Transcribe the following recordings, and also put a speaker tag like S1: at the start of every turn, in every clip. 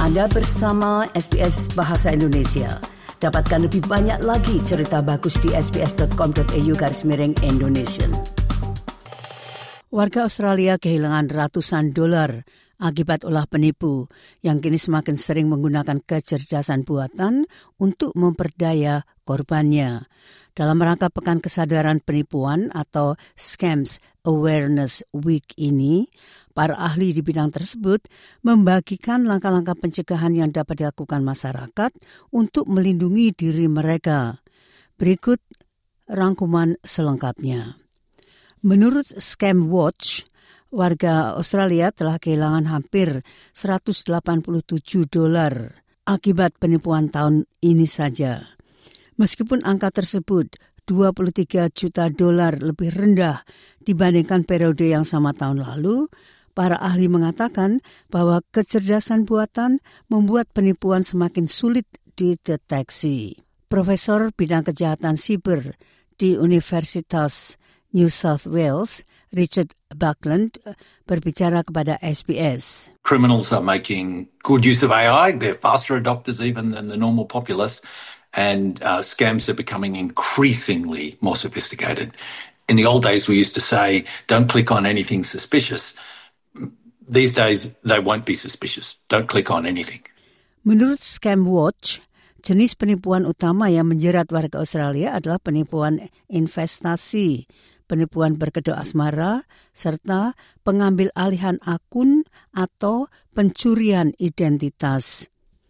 S1: Anda bersama SBS Bahasa Indonesia. Dapatkan lebih banyak lagi cerita bagus di sbs.com.au/Indonesian. Warga Australia kehilangan ratusan dolar akibat ulah penipu yang kini semakin sering menggunakan kecerdasan buatan untuk memperdaya korbannya. Dalam rangka Pekan Kesadaran Penipuan atau Scams Awareness Week ini, para ahli di bidang tersebut membagikan langkah-langkah pencegahan yang dapat dilakukan masyarakat untuk melindungi diri mereka. Berikut rangkuman selengkapnya. Menurut Scam Watch, warga Australia telah kehilangan hampir 187 dolar akibat penipuan tahun ini saja. Meskipun angka tersebut 23 juta dolar lebih rendah dibandingkan periode yang sama tahun lalu, para ahli mengatakan bahwa kecerdasan buatan membuat penipuan semakin sulit dideteksi. Profesor bidang kejahatan siber di Universitas New South Wales, Richard Buckland, berbicara kepada SBS.
S2: Criminals are making good use of AI. They're faster adopters even than the normal populace. And scams are becoming increasingly more sophisticated. In the old days, we used to say, don't click on anything suspicious. These days, they won't be suspicious. Don't click on anything.
S1: Menurut Scam Watch, jenis penipuan utama yang menjerat warga Australia adalah penipuan investasi, penipuan berkedok asmara, serta pengambil alihan akun atau pencurian identitas.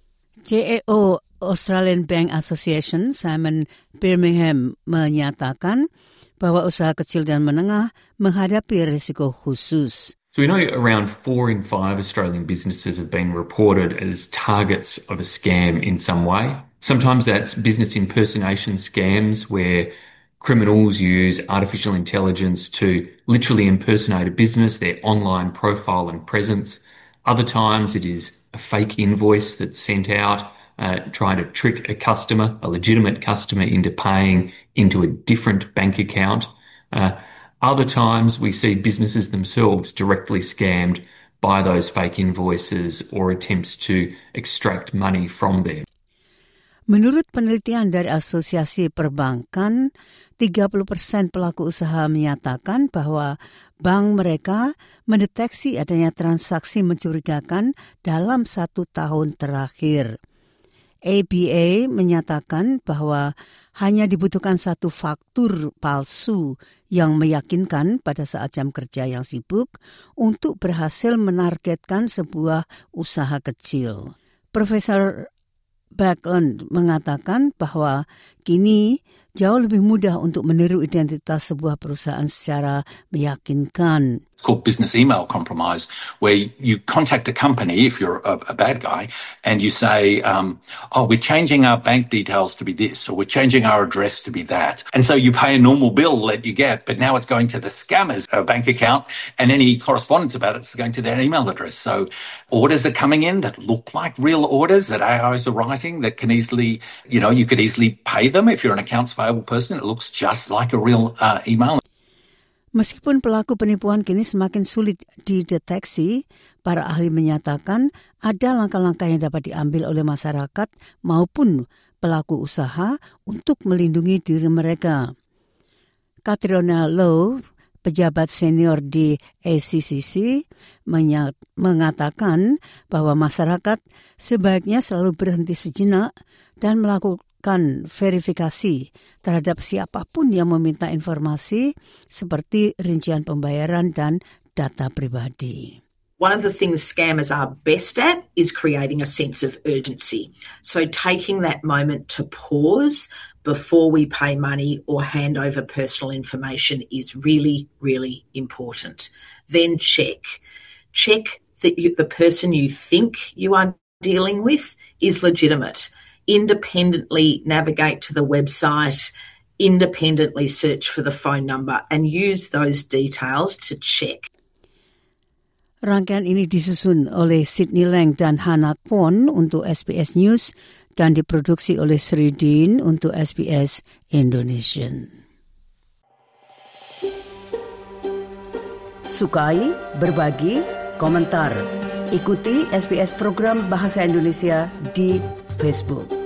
S1: CEO Australian Bank Association Simon Birmingham menyatakan bahwa usaha kecil dan menengah menghadapi risiko khusus.
S3: So we know around 4 in 5 Australian businesses have been reported as targets of a scam in some way. Sometimes that's business impersonation scams where criminals use artificial intelligence to literally impersonate a business, their online profile and presence. Other times it is a fake invoice that's sent out, trying to trick a customer, a legitimate customer, into paying into a different bank account. Other times we see businesses themselves directly scammed by those fake invoices or attempts to extract money from them.
S1: Menurut penelitian dari Asosiasi Perbankan, 30% pelaku usaha menyatakan bahwa bank mereka mendeteksi adanya transaksi mencurigakan dalam 1 tahun terakhir. ABA menyatakan bahwa hanya dibutuhkan 1 faktur palsu yang meyakinkan pada saat jam kerja yang sibuk untuk berhasil menargetkan sebuah usaha kecil. Profesor Buckland mengatakan bahwa kini jauh lebih mudah untuk meniru identitas sebuah perusahaan secara meyakinkan.
S2: It's called business email compromise, where you contact a company, if you're a bad guy, and you say, we're changing our bank details to be this, or we're changing our address to be that. And so you pay a normal bill that you get, but now it's going to the scammer's bank account, and any correspondence about it is going to their email address. So orders are coming in that look like real orders that AIs are writing that can easily, you could easily pay them if you're an accounts payable person. It looks just like a real email.
S1: Meskipun pelaku penipuan kini semakin sulit dideteksi, para ahli menyatakan ada langkah-langkah yang dapat diambil oleh masyarakat maupun pelaku usaha untuk melindungi diri mereka. Catriona Lowe, pejabat senior di ACCC, mengatakan bahwa masyarakat sebaiknya selalu berhenti sejenak dan melakukan verifikasi terhadap siapapun yang meminta informasi seperti rincian pembayaran dan data pribadi.
S4: One of the things scammers are best at is creating a sense of urgency. So taking that moment to pause before we pay money or hand over personal information is really, really important. Then check that the person you think you are dealing with is legitimate. Independently navigate to the website, independently search for the phone number and use those details to check.
S1: Rangkaian ini disusun oleh Sydney Lang dan Hannah Kwon untuk SBS News dan diproduksi oleh Sri Dean untuk SBS Indonesian. Sukai, berbagi, komentar. Ikuti SBS program Bahasa Indonesia di Facebook.